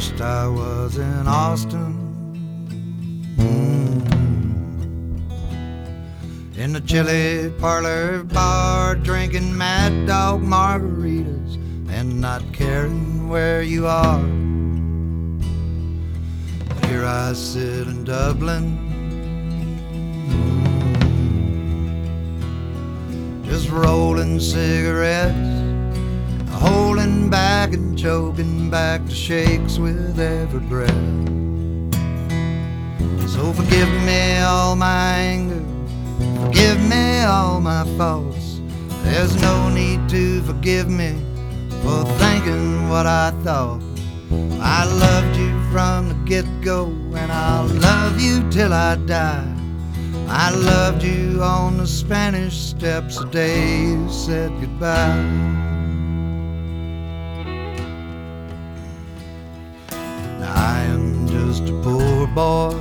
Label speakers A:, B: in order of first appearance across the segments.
A: wished I was in Austin, in the chili parlor bar, drinking Mad Dog margaritas and not caring where you are. Here I sit in Dublin, just rolling cigarettes, holding back and choking back the shakes with every breath. So forgive me all my anger, forgive me all my faults. There's no need to forgive me for thinking what I thought. I loved you from the get-go, and I'll love you till I die. I loved you on the Spanish Steps the day you said goodbye. Now I am just a poor boy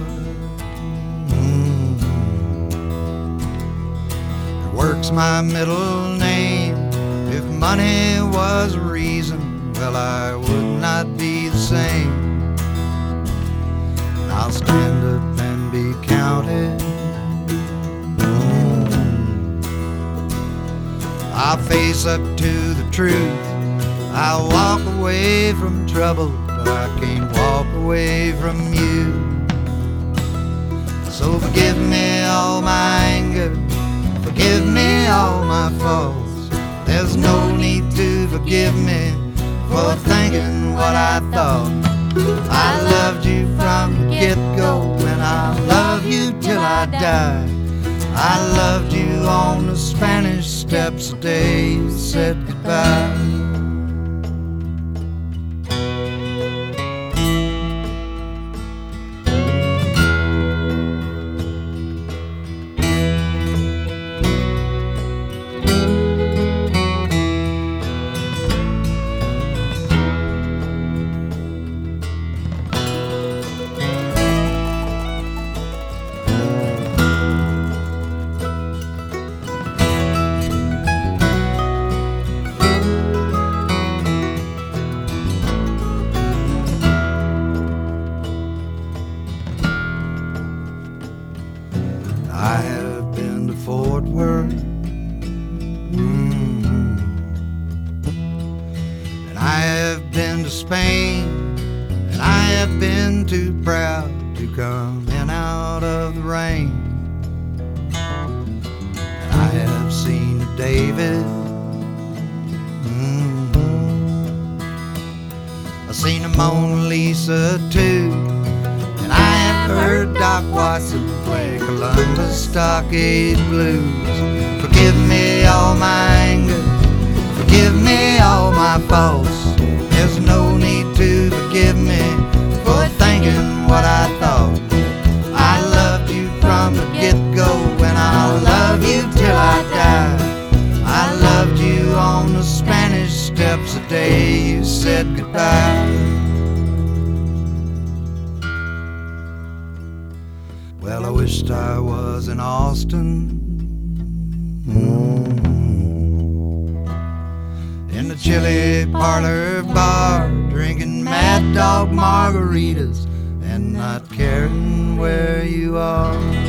A: that works my middle name. If money was a reason, well, I would not be the same. I'll stand up and be counted, I'll face up to the truth. I'll walk away from trouble, but I can't walk away from you. So forgive me all my anger, forgive me all my faults. There's no need to forgive me for thinking what I thought. I loved you from the get-go, and I'll love you till I die. I loved you on the Spanish Steps the day you said goodbye. I have been to Fort Worth, and I have been to Spain, and I have been too proud to come in out of the rain. And I have seen David, I've seen the Mona Lisa too. I have heard Doc Watson play Columbus Stockade Blues. Forgive me all my anger, forgive me all my faults. There's no need to forgive me for thinking what I thought. I loved you from the get-go, and I'll love you till I die. I loved you on the Spanish Steps the day you said goodbye. Well, I wished I was in Austin, in the chili parlor bar, drinking Mad Dog margaritas and not caring where you are.